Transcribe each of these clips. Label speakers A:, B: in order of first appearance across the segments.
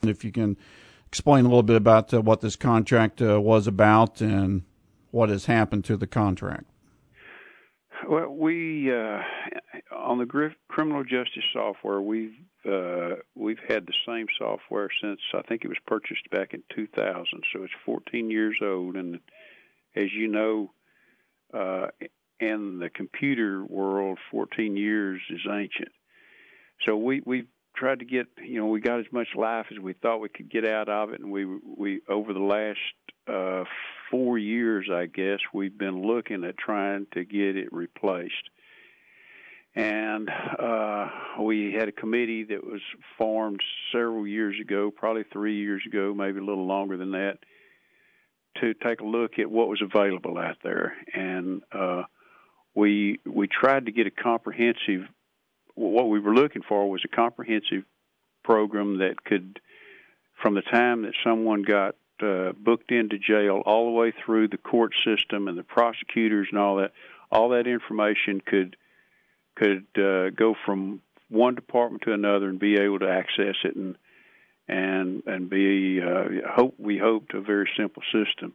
A: and if you can explain a little bit about what this contract was about and what has happened to the contract.
B: Well, we on the criminal justice software, we've had the same software since I think it was purchased back in 2000, so it's 14 years old. And as you know, in the computer world, 14 years is ancient. So we tried to get, we got as much life as we thought we could get out of it, and we over the last 4 years, I guess, we've been looking at trying to get it replaced. And we had a committee that was formed several years ago, probably 3 years ago, maybe a little longer than that, to take a look at what was available out there. And we tried to get a comprehensive, what we were looking for was a comprehensive program that could, from the time that someone got booked into jail all the way through the court system and the prosecutors and all that information could go from one department to another and be able to access it and be we hoped a very simple system.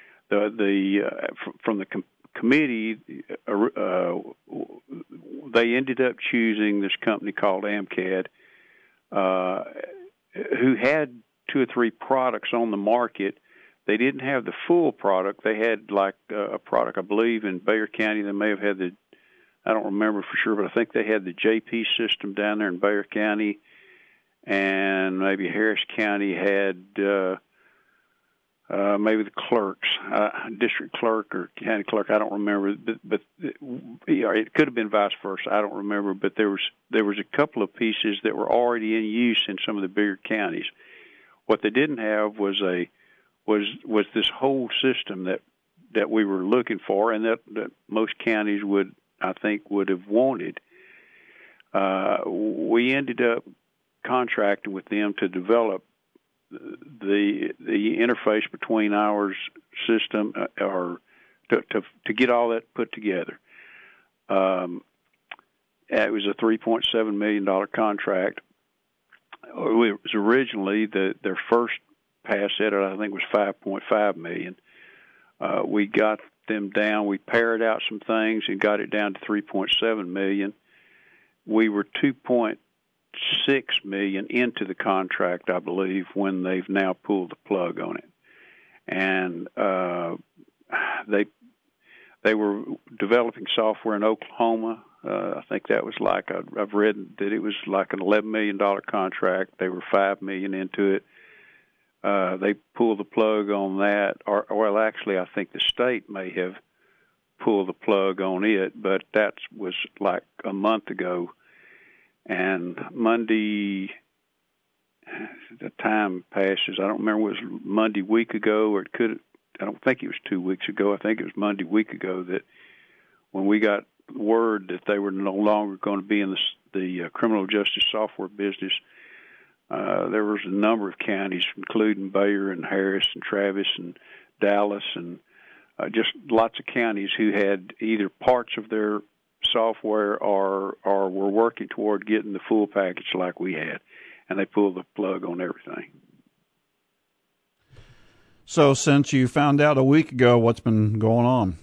B: From the committee, they ended up choosing this company called AMCAD, who had 2 or 3 products on the market. They didn't have the full product. They had like a product, I believe, in Bexar County. They may have had I don't remember for sure, but I think they had the JP system down there in Bexar County, and maybe Harris County had maybe the clerks, district clerk or county clerk. I don't remember, but it could have been vice versa. I don't remember, but there was a couple of pieces that were already in use in some of the bigger counties. What they didn't have was this whole system that we were looking for, and that most counties would have wanted. We ended up contracting with them to develop the interface between our system, or to get all that put together. It was a $3.7 million contract. It was originally their first pass at it, I think, was $5.5 million. We got them down. We paired out some things and got it down to $3.7 million. We were $2.6 million into the contract, I believe, when they've now pulled the plug on it. And they were developing software in Oklahoma. I think that was I've read that it was like an $11 million contract. They were $5 million into it. They pulled the plug on that, or actually, I think the state may have pulled the plug on it, but that was like a month ago. And Monday, the time passes. I don't remember if it was Monday week ago, or I don't think it was 2 weeks ago. I think it was Monday week ago that when we got word that they were no longer going to be in the criminal justice software business. There was a number of counties, including Bexar and Harris and Travis and Dallas, and just lots of counties who had either parts of their software or were working toward getting the full package like we had, and they pulled the plug on everything.
A: So since you found out a week ago, what's been going on?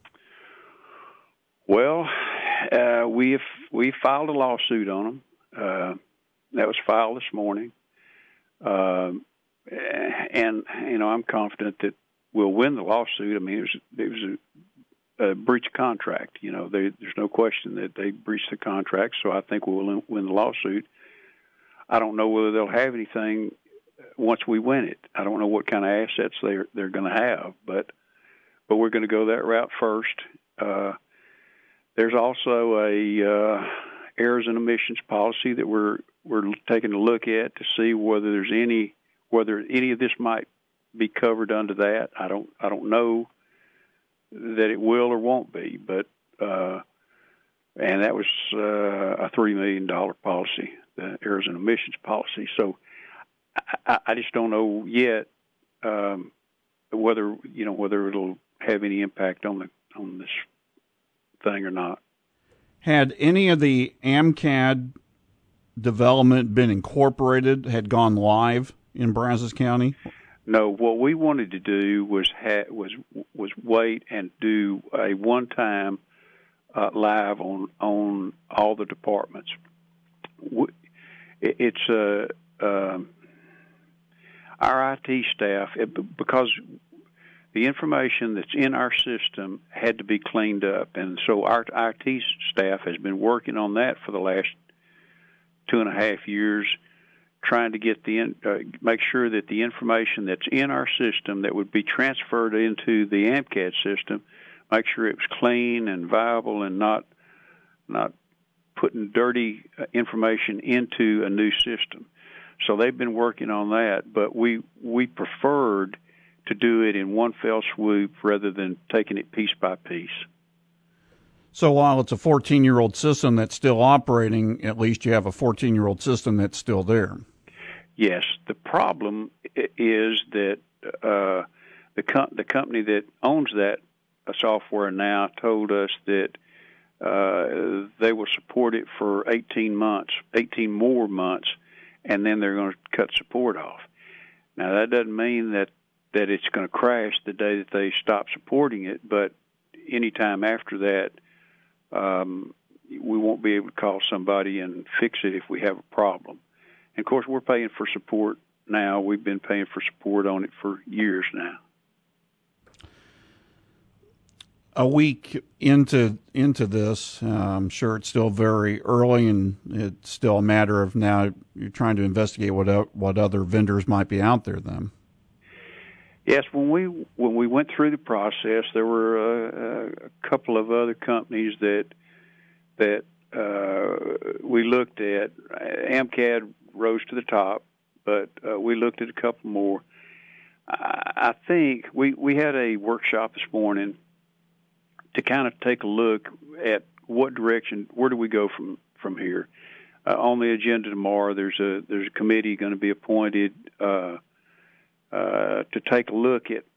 B: Well, we filed a lawsuit on them. That was filed this morning. And, I'm confident that we'll win the lawsuit. I mean, it was a breach of contract. There's no question that they breached the contract, so I think we'll win the lawsuit. I don't know whether they'll have anything once we win it. I don't know what kind of assets they're going to have, but we're going to go that route first. There's also a errors and omissions policy that we're taking a look at to see whether any of this might be covered under that. I don't know that it will or won't be, but and that was a $3 million policy, the errors and omissions policy. So I just don't know yet whether it'll have any impact on this thing or not.
A: Had any of the AMCAD development been incorporated, had gone live in Brazos County?
B: No, what we wanted to do was wait and do a one-time live on all the departments. It's our IT staff, because the information that's in our system had to be cleaned up, and so our IT staff has been working on that for the last 2.5 years, trying to get make sure that the information that's in our system that would be transferred into the AMCAD system, make sure it was clean and viable and not putting dirty information into a new system. So they've been working on that, but we preferred to do it in one fell swoop rather than taking it piece by piece.
A: So while it's a 14-year-old system that's still operating, at least you have a 14-year-old system that's still there.
B: Yes. The problem is that the company that owns that software now told us that they will support it for 18 more months, and then they're going to cut support off. Now, that doesn't mean that it's going to crash the day that they stop supporting it, but any time after that, we won't be able to call somebody and fix it if we have a problem. And, of course, we're paying for support now. We've been paying for support on it for years now.
A: A week into this, I'm sure it's still very early, and it's still a matter of now you're trying to investigate what other vendors might be out there then.
B: Yes, when we went through the process, there were a couple of other companies that we looked at. AMCAD rose to the top, but we looked at a couple more. I think we had a workshop this morning to kind of take a look at what direction, where do we go from here. On the agenda tomorrow, there's a committee going to be appointed to take a look at,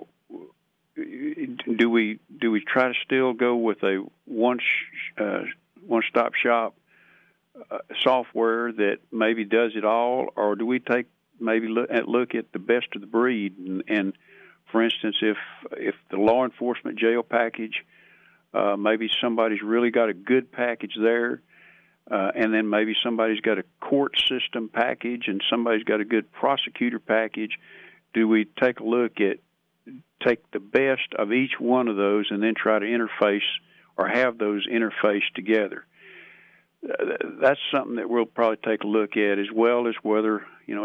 B: do we try to still go with a one-stop shop software that maybe does it all, or do we look at the best of the breed? And for instance, if the law enforcement jail package, maybe somebody's really got a good package there, and then maybe somebody's got a court system package and somebody's got a good prosecutor package, do we take the best of each one of those and then try to interface or have those interface together? That's something that we'll probably take a look at, as well as whether,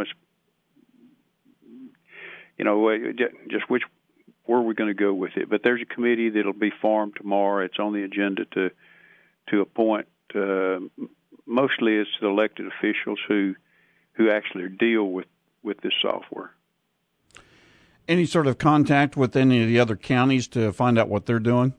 B: just where we're going to go with it. But there's a committee that'll be formed tomorrow. It's on the agenda to appoint. Mostly it's the elected officials who actually deal with this software.
A: Any sort of contact with any of the other counties to find out what they're doing?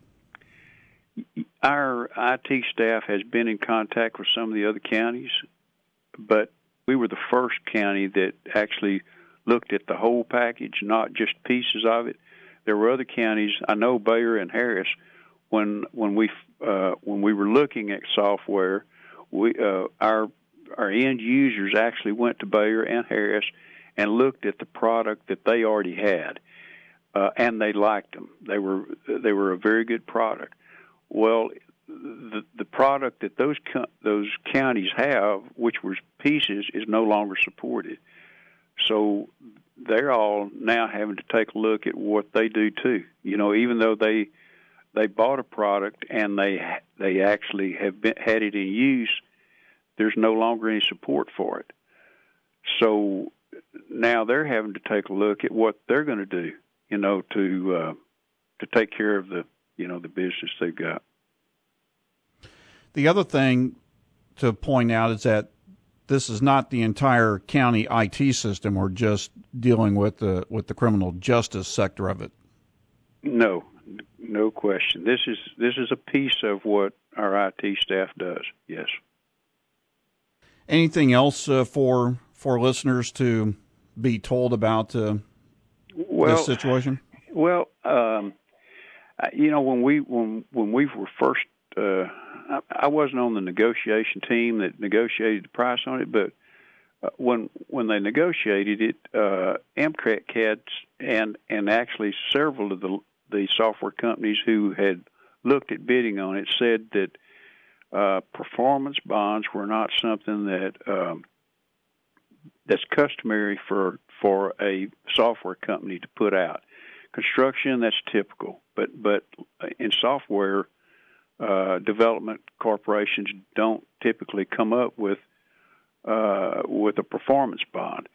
B: Our IT staff has been in contact with some of the other counties, but we were the first county that actually looked at the whole package, not just pieces of it. There were other counties. I know Bayer and Harris. When we were looking at software, our end users actually went to Bayer and Harris and looked at the product that they already had, and they liked them. They were a very good product. Well, the product that those counties have, which was pieces, is no longer supported. So they're all now having to take a look at what they do too. Even though they bought a product and they actually have had it in use, there's no longer any support for it. So now they're having to take a look at what they're going to do, to take care of the business they've got.
A: The other thing to point out is that this is not the entire county IT system. We're just dealing with the criminal justice sector of it. No question. This is a piece of what our IT staff does. Yes. Anything else for listeners to be told about this situation? Well, when we were first, I wasn't on the negotiation team that negotiated the price on it, but
B: when they negotiated it, Amtrak had and actually several of the software companies who had looked at bidding on it said that performance bonds were not something that's customary for a software company to put out. Construction, that's typical, but in software development, corporations don't typically come up with a performance bond.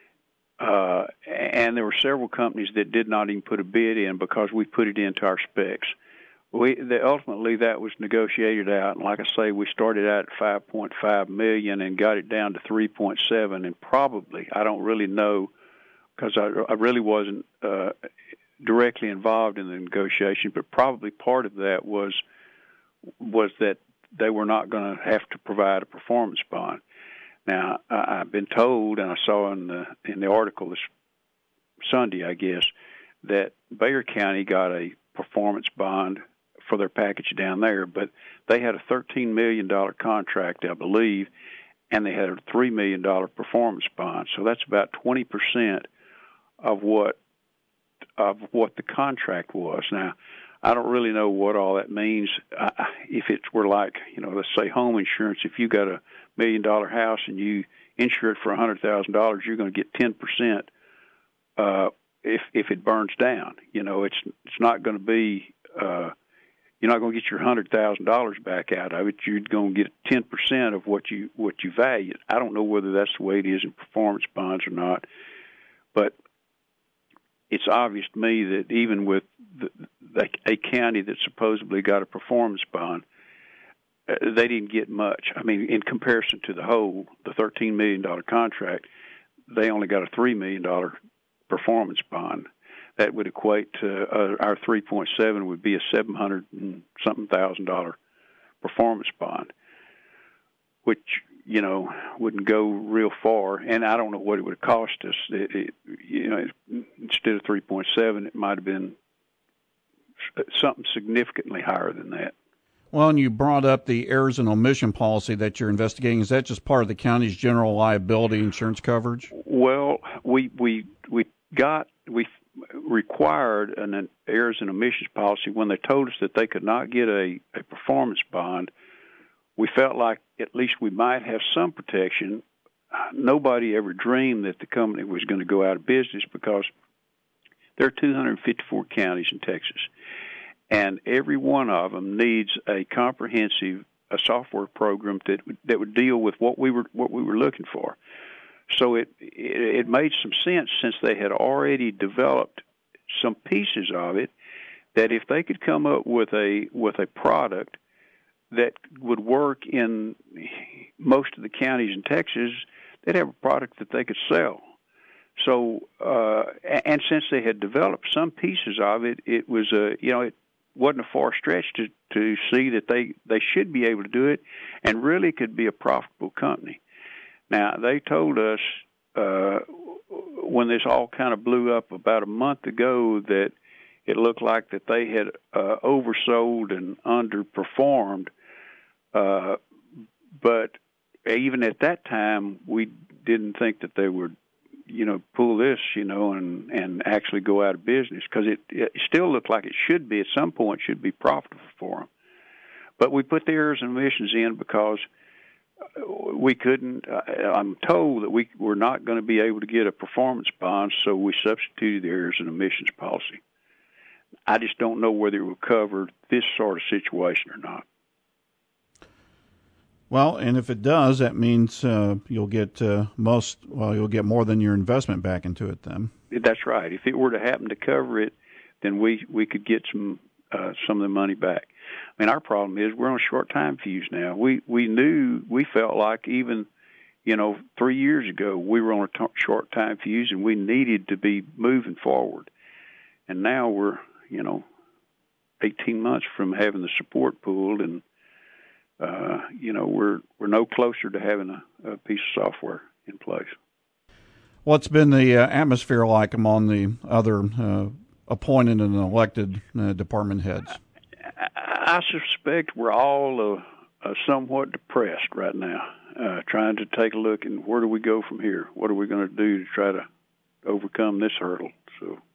B: And there were several companies that did not even put a bid in because we put it into our specs. Ultimately, that was negotiated out, and like I say, we started out at $5.5 million and got it down to $3.7, and probably, I don't really know, because I really wasn't directly involved in the negotiation, but probably part of that was that they were not going to have to provide a performance bond. Now, I've been told, and I saw in the article this Sunday, I guess, that Bexar County got a performance bond for their package down there, but they had a $13 million contract, I believe, and they had a $3 million performance bond. So that's about 20% of what the contract was. Now, I don't really know what all that means. If it were like, let's say home insurance, if you got a $1 million house and you insure it for $100,000, you're going to get 10% if it burns down. It's not going to be you're not going to get your $100,000 back out of it. You're going to get 10% of what you value. I don't know whether that's the way it is in performance bonds or not, but it's obvious to me that even with a county that supposedly got a performance bond, they didn't get much. I mean, in comparison to the $13 million contract, they only got a $3 million performance bond. That would equate to our 3.7 would be a $700 and something thousand performance bond, which wouldn't go real far. And I don't know what it would have cost us. Instead of 3.7, it might have been something significantly higher than that.
A: Well, and you brought up the errors and omission policy that you're investigating. Is that just part of the county's general liability insurance coverage?
B: Well, we required an errors and omissions policy when they told us that they could not get a performance bond. We felt like at least we might have some protection. Nobody ever dreamed that the company was going to go out of business because there are 254 counties in Texas, and every one of them needs a comprehensive software program that would deal with what we were looking for. So it made some sense, since they had already developed some pieces of it, that if they could come up with a product that would work in most of the counties in Texas, they'd have a product that they could sell. So, and since they had developed some pieces of it, it was it wasn't a far stretch to see that they should be able to do it and really could be a profitable company. Now, they told us when this all kind of blew up about a month ago that it looked like that they had oversold and underperformed. But even at that time, we didn't think that they would, pull this, and actually go out of business, because it still looked like it should be, at some point, should be profitable for them. But we put the errors and omissions in because we couldn't. I'm told that we were not going to be able to get a performance bond, so we substituted the errors and omissions policy. I just don't know whether it will cover this sort of situation or not.
A: Well, and if it does, that means you'll get you'll get more than your investment back into it then.
B: That's right. If it were to happen to cover it, then we could get some of the money back. I mean, our problem is we're on a short time fuse now. We felt like even 3 years ago we were on a short time fuse, and we needed to be moving forward. And now we're 18 months from having the support pulled, and we're no closer to having a piece of software in place.
A: What's been the atmosphere like among the other appointed and elected department heads?
B: I suspect we're all somewhat depressed right now. trying to take a look and where do we go from here? What are we going to do to try to overcome this hurdle? So